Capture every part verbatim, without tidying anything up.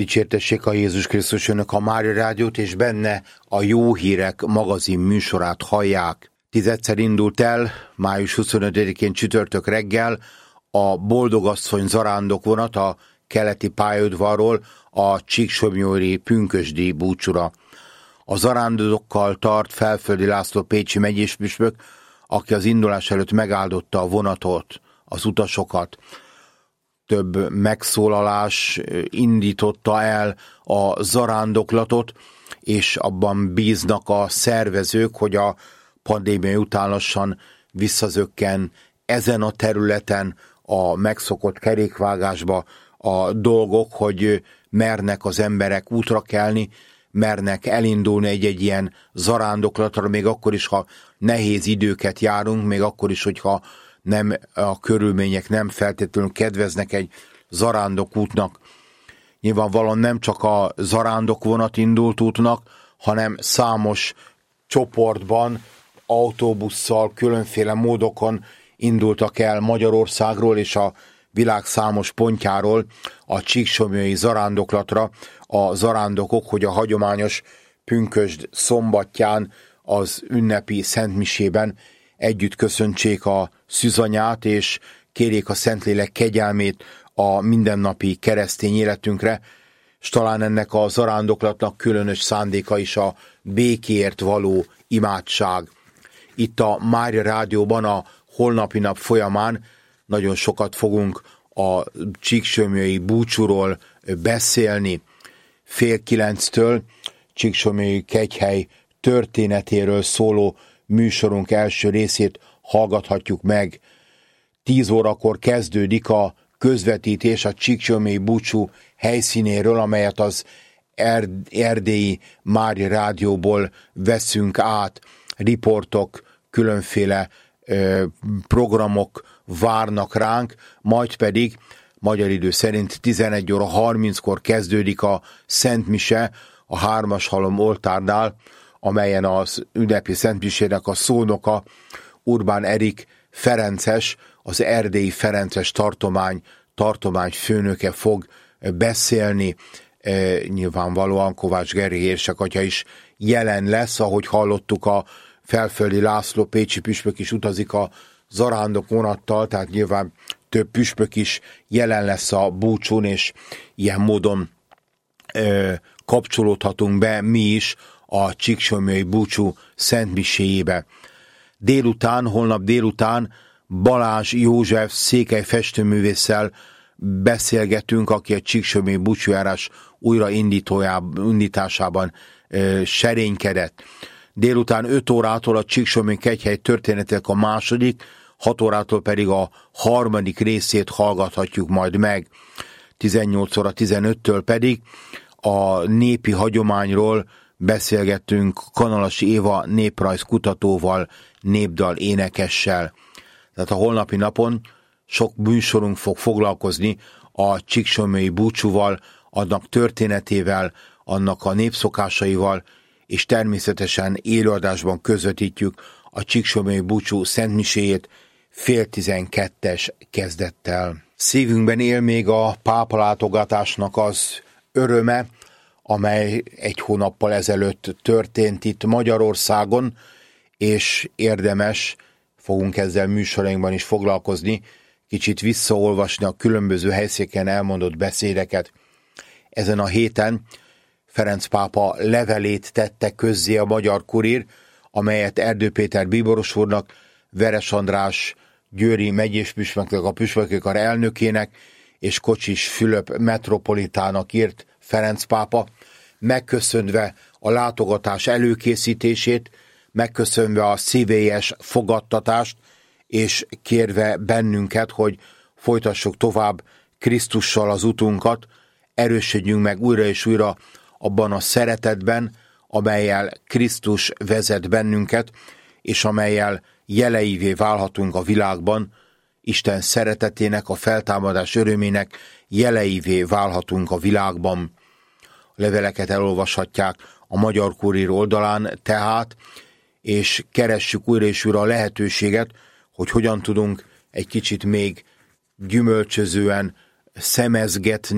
Dicsértessék a Jézus Krisztus, önök a Mária Rádiót, és benne a Jó Hírek magazin műsorát hallják. Tizedszer indult el, május huszonötödikén csütörtök reggel a Boldogasszony zarándok vonat a keleti pályaudvarról a Csíksomlyói pünkösdi búcsúra. A zarándokkal tart Felföldi László pécsi megyéspüspök, aki az indulás előtt megáldotta a vonatot, az utasokat. Több megszólalás indította el a zarándoklatot, és abban bíznak a szervezők, hogy a pandémia után lassan visszazökken ezen a területen a megszokott kerékvágásba a dolgok, hogy mernek az emberek útra kelni, mernek elindulni egy-egy ilyen zarándoklatra, még akkor is, ha nehéz időket járunk, még akkor is, hogyha nem, a körülmények nem feltétlenül kedveznek egy zarándokútnak. Nyilvánvalóan nem csak a zarándokvonat indult útnak, hanem számos csoportban, autóbusszal, különféle módokon indultak el Magyarországról és a világ számos pontjáról a csíksomlyói zarándoklatra a zarándokok, hogy a hagyományos pünkösd szombatján az ünnepi szentmisében együtt köszöntsék a szűzanyát, és kérjék a Szentlélek kegyelmét a mindennapi keresztény életünkre, és talán ennek a zarándoklatnak különös szándéka is a békéért való imádság. Itt a Mária Rádióban a holnapi nap folyamán nagyon sokat fogunk a csíksomlyói búcsúról beszélni. Fél kilenctől Csíksomlyói kegyhely történetéről szóló műsorunk első részét hallgathatjuk meg. Tíz órakor kezdődik a közvetítés a Csíksomlyói búcsú helyszínéről, amelyet az Erdélyi Mária Rádióból veszünk át. Riportok, különféle ö, programok várnak ránk, majd pedig magyar idő szerint tizenegy óra harminckor kezdődik a Szentmise a Hármas Halom oltárnál, amelyen az ünnepi szentmisének a szónoka Urbán Erik Ferences, az erdélyi Ferences tartomány, tartomány főnöke fog beszélni. E, nyilvánvalóan Kovács Gergely érsekatya is jelen lesz, ahogy hallottuk, a Felföldi László pécsi püspök is utazik a zarándok vonattal, tehát nyilván több püspök is jelen lesz a búcsún, és ilyen módon e, kapcsolódhatunk be mi is a Csíksomlyói búcsú szentmiséjébe. Délután, holnap délután Balázs József székely festőművésszel beszélgetünk, aki a Csíksomlyói búcsújárás újraindításában e, serénykedett. Délután öt órától a Csíksomlyói kegyhely történetek a második, hat órától pedig a harmadik részét hallgathatjuk majd meg. tizennyolc óra tizenöttől pedig a népi hagyományról beszélgettünk Kanalasi Éva néprajzkutatóval, népdal énekessel. Tehát a holnapi napon sok műsorunk fog foglalkozni a Csíksomlyói búcsúval, annak történetével, annak a népszokásaival, és természetesen élőadásban közvetítjük a Csíksomlyói búcsú szentmiséjét fél tizenkettes kezdettel. Szívünkben él még a pápalátogatásnak az öröme, amely egy hónappal ezelőtt történt itt Magyarországon, és érdemes, fogunk ezzel műsorainkban is foglalkozni, kicsit visszaolvasni a különböző helyszínen elmondott beszédeket. Ezen a héten Ferenc pápa levelét tette közzé a Magyar Kurír, amelyet Erdő Péter bíboros úrnak, Veres András győri megyéspüspöknek, a püspökök elnökének és Kocsis Fülöp metropolitának írt Ferenc pápa, megköszönve a látogatás előkészítését, megköszönve a szívélyes fogadtatást, és kérve bennünket, hogy folytassuk tovább Krisztussal az utunkat, erősödjünk meg újra és újra abban a szeretetben, amellyel Krisztus vezet bennünket, és amellyel jeleivé válhatunk a világban, Isten szeretetének, a feltámadás örömének jeleivé válhatunk a világban. A leveleket elolvashatják a Magyar Kurír oldalán tehát, és keressük újra és újra a lehetőséget, hogy hogyan tudunk egy kicsit még gyümölcsözően szemezgetni,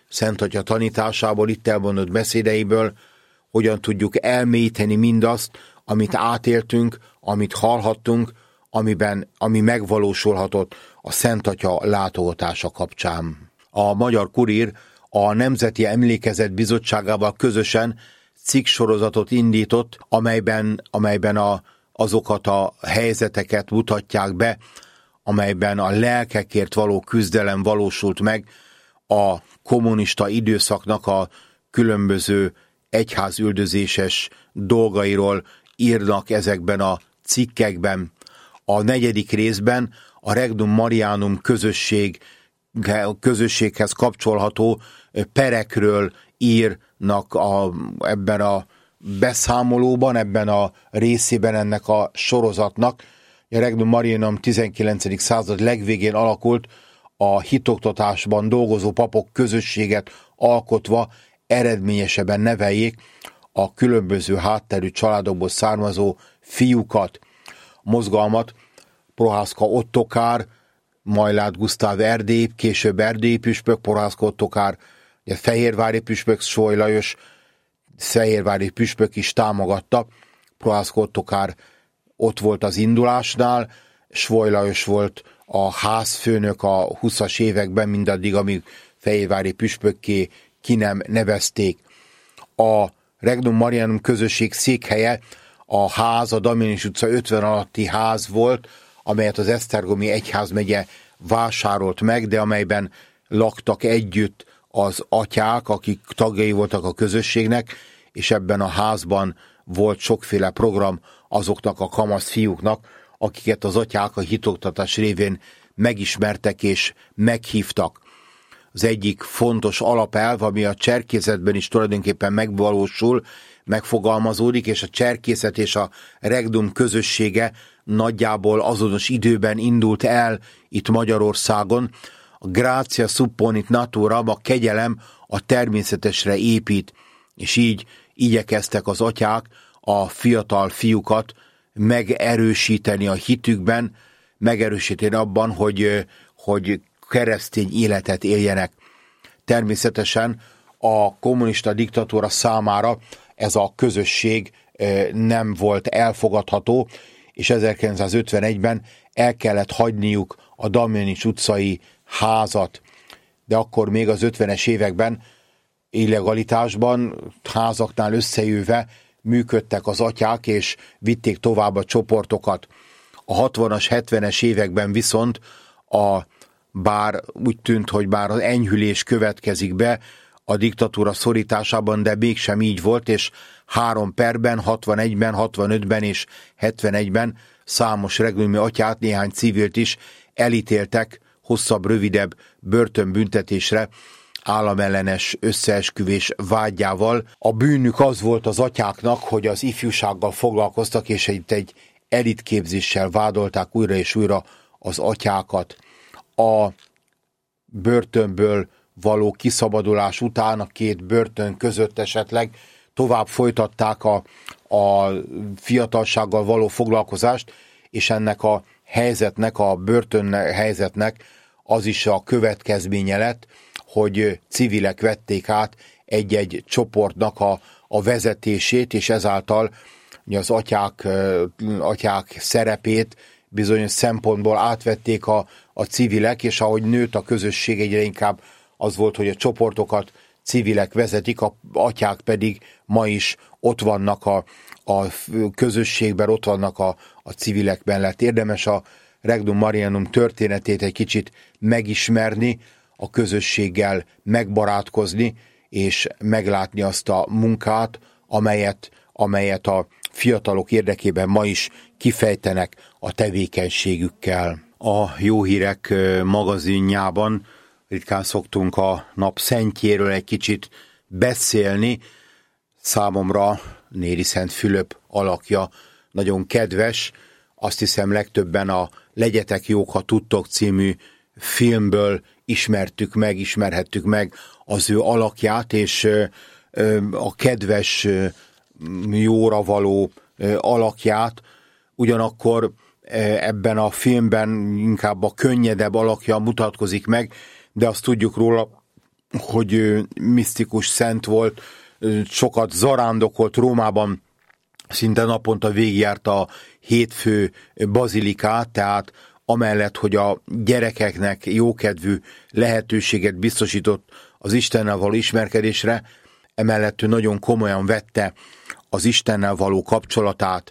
Szent Atya tanításából, itt elmondott beszédeiből, hogyan tudjuk elmélyíteni mindazt, amit átéltünk, amit hallhattunk, amiben, ami megvalósulhatott a Szent Atya látogatása kapcsán. A Magyar Kurír a Nemzeti Emlékezet Bizottságával közösen cikksorozatot indított, amelyben, amelyben a, azokat a helyzeteket mutatják be, amelyben a lelkekért való küzdelem valósult meg, a kommunista időszaknak a különböző egyházüldözéses dolgairól írnak ezekben a cikkekben. A negyedik részben a Regnum Marianum közösség, közösséghez kapcsolható perekről írnak a, ebben a beszámolóban, ebben a részében ennek a sorozatnak. A Regnum Marianum tizenkilencedik század legvégén alakult, a hitoktatásban dolgozó papok közösséget alkotva eredményesebben neveljék a különböző hátterű családokból származó fiúkat. A mozgalmat Prohászka Ottokár, Majlát Gusztáv erdélyi, később erdélyi püspök, Prohászka Ottokár, a fehérvári püspök, Soly Lajos fehérvári püspök is támogatta. Prohászka Ottokár ott volt az indulásnál, Soly Lajos volt a házfőnök a huszas években, mindaddig, amíg fehérvári püspökké ki nem nevezték. A Regnum Marianum közösség székhelye a ház, a Damianus utca ötven alatti ház volt, amelyet az Esztergomi egyházmegye vásárolt meg, de amelyben laktak együtt az atyák, akik tagjai voltak a közösségnek, és ebben a házban volt sokféle program azoknak a kamasz fiúknak, akiket az atyák a hitoktatás révén megismertek és meghívtak. Az egyik fontos alapelv, ami a cserkészetben is tulajdonképpen megvalósul, megfogalmazódik, és a cserkészet és a Regnum közössége nagyjából azonos időben indult el itt Magyarországon. A gratia supponit natura, a kegyelem a természetesre épít, és így igyekeztek az atyák a fiatal fiúkat megerősíteni a hitükben, megerősíteni abban, hogy, hogy keresztény életet éljenek. Természetesen a kommunista diktatúra számára ez a közösség nem volt elfogadható, és ezerkilencszázötvenegyben el kellett hagyniuk a Damianus utcai házat. De akkor még az ötvenes években illegalitásban, házaknál összejöve működtek az atyák, és vitték tovább a csoportokat. A hatvanas, hetvenes években viszont a, bár úgy tűnt, hogy bár az enyhülés következik be a diktatúra szorításában, de mégsem így volt, és három perben, hatvanegyben, hatvanötben és hetvenegyben számos regnumi atyát, néhány civilt is elítéltek hosszabb, rövidebb börtönbüntetésre, államellenes összeesküvés vágyával. A bűnük az volt az atyáknak, hogy az ifjúsággal foglalkoztak, és egy, egy elitképzéssel vádolták újra és újra az atyákat. A börtönből való kiszabadulás után a két börtön között esetleg tovább folytatták a, a fiatalsággal való foglalkozást, és ennek a helyzetnek, a börtön helyzetnek az is a következménye lett, hogy civilek vették át egy-egy csoportnak a, a vezetését, és ezáltal az atyák, atyák szerepét bizonyos szempontból átvették a, a civilek, és ahogy nőtt a közösség, egyre inkább az volt, hogy a csoportokat civilek vezetik, a atyák pedig ma is ott vannak a, a közösségben, ott vannak a, a civilek mellett. Érdemes a Regnum Marianum történetét egy kicsit megismerni, a közösséggel megbarátkozni, és meglátni azt a munkát, amelyet, amelyet a fiatalok érdekében ma is kifejtenek a tevékenységükkel. A Jó Hírek magazinjában ritkán szoktunk a nap szentjéről egy kicsit beszélni. Számomra Néri Szent Fülöp alakja nagyon kedves. Azt hiszem, legtöbben a Legyetek jók, ha tudtok című filmből ismertük meg, ismerhettük meg az ő alakját, és a kedves, jóra való alakját. Ugyanakkor ebben a filmben inkább a könnyedebb alakja mutatkozik meg, de azt tudjuk róla, hogy ő misztikus szent volt, sokat zarándokolt Rómában, szinte naponta végigjárta a hétfő bazilikát, tehát amellett, hogy a gyerekeknek jókedvű lehetőséget biztosított az Istennel való ismerkedésre, emellett ő nagyon komolyan vette az Istennel való kapcsolatát.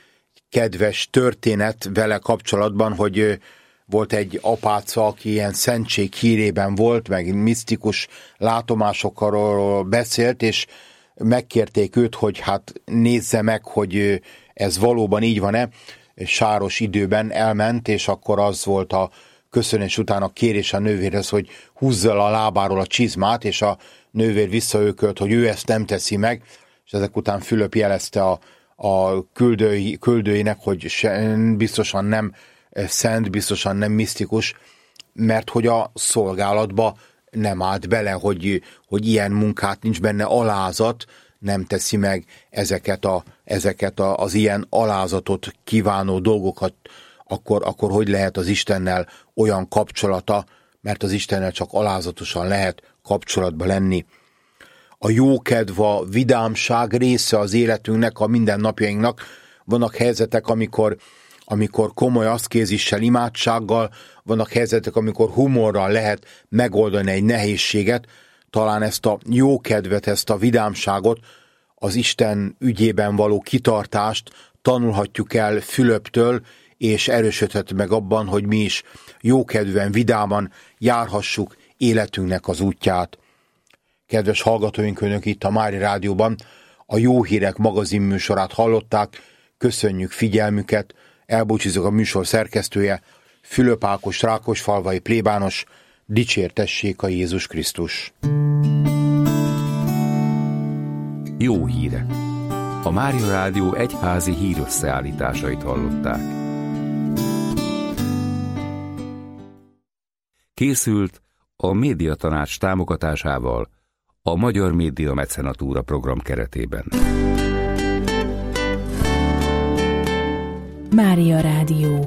Kedves történet vele kapcsolatban, hogy volt egy apáca, aki ilyen szentség hírében volt, meg misztikus látomásokról beszélt, és megkérték őt, hogy hát nézze meg, hogy ez valóban így van-e. Sáros időben elment, és akkor az volt a köszönés után a kérés a nővérhez, hogy húzza a lábáról a csizmát, és a nővér visszaökölt, hogy ő ezt nem teszi meg, és ezek után Fülöp jelezte a, a küldői, küldőinek, hogy se, biztosan nem szent, biztosan nem misztikus, mert hogy a szolgálatba nem állt bele, hogy, hogy ilyen munkát nincs benne, alázat, nem teszi meg ezeket, a, ezeket a, az ilyen alázatot kívánó dolgokat, akkor, akkor hogy lehet az Istennel olyan kapcsolata, mert az Istennel csak alázatosan lehet kapcsolatba lenni. A jókedv, a vidámság része az életünknek, a mindennapjainknak. Vannak helyzetek, amikor, amikor komoly aszkézissel, imádsággal, vannak helyzetek, amikor humorral lehet megoldani egy nehézséget. Talán ezt a jókedvet, ezt a vidámságot, az Isten ügyében való kitartást tanulhatjuk el Fülöptől, és erősödhet meg abban, hogy mi is jókedvűen, vidáman járhassuk életünknek az útját. Kedves hallgatóink, önök itt a Mária Rádióban a Jó Hírek magazin műsorát hallották. Köszönjük figyelmüket, elbúcsúzok a műsor szerkesztője, Fülöp Ákos, rákosfalvai plébános. Dicsértessék a Jézus Krisztus! Jó hírek! A Mária Rádió egyházi hírösszeállításait hallották. Készült a Médiatanács támogatásával a Magyar Média Mecenatúra program keretében. Mária Rádió.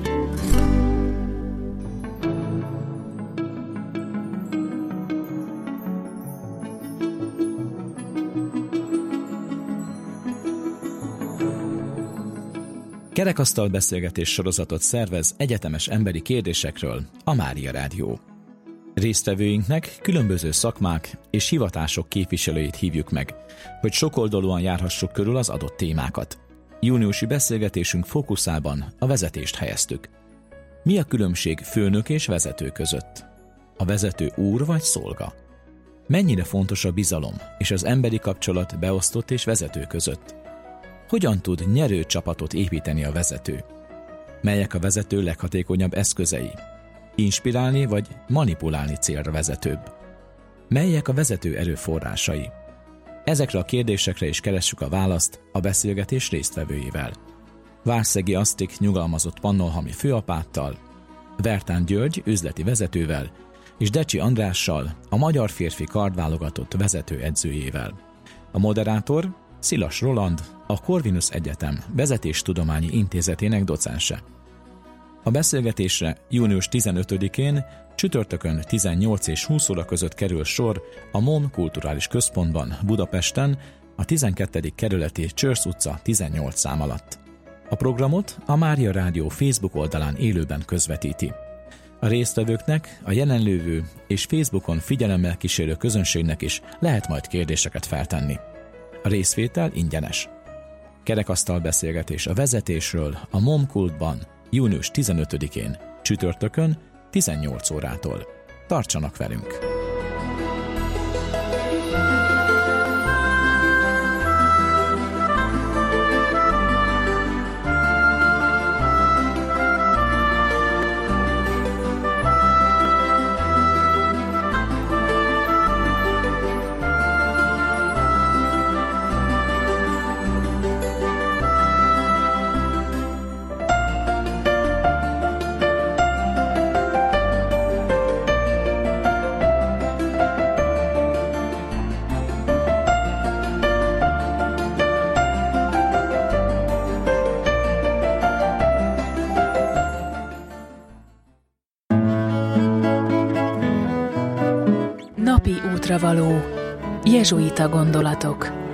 Kerekasztal beszélgetés sorozatot szervez egyetemes emberi kérdésekről a Mária Rádió. Résztvevőinknek különböző szakmák és hivatások képviselőit hívjuk meg, hogy sokoldalúan járhassuk körül az adott témákat. Júniusi beszélgetésünk fókuszában a vezetést helyeztük. Mi a különbség főnök és vezető között? A vezető úr vagy szolga? Mennyire fontos a bizalom és az emberi kapcsolat beosztott és vezető között? Hogyan tud nyerő csapatot építeni a vezető? Melyek a vezető leghatékonyabb eszközei? Inspirálni vagy manipulálni célra vezetőbb? Melyek a vezető erőforrásai? Ezekre a kérdésekre is keressük a választ a beszélgetés résztvevőivel. Várszegi Asztik nyugalmazott Pannonhalmi főapáttal, Vertán György üzleti vezetővel és Decsi Andrással, a magyar férfi kardválogatott vezető edzőjével. A moderátor Szilas Roland, a Corvinus Egyetem Vezetéstudományi Intézetének docense. A beszélgetésre június tizenötödikén csütörtökön tizennyolc és húsz óra között kerül sor a MON Kulturális Központban Budapesten, a tizenkettedik kerületi Csörsz utca tizennyolc szám alatt. A programot a Mária Rádió Facebook oldalán élőben közvetíti. A résztvevőknek, a jelenlévő és Facebookon figyelemmel kísérő közönségnek is lehet majd kérdéseket feltenni. A részvétel ingyenes. Kerekasztal beszélgetés a vezetésről a MOM Kultban június tizenötödikén, csütörtökön tizennyolc órától. Tartsanak velünk! Papi útravaló. Jezsuita gondolatok.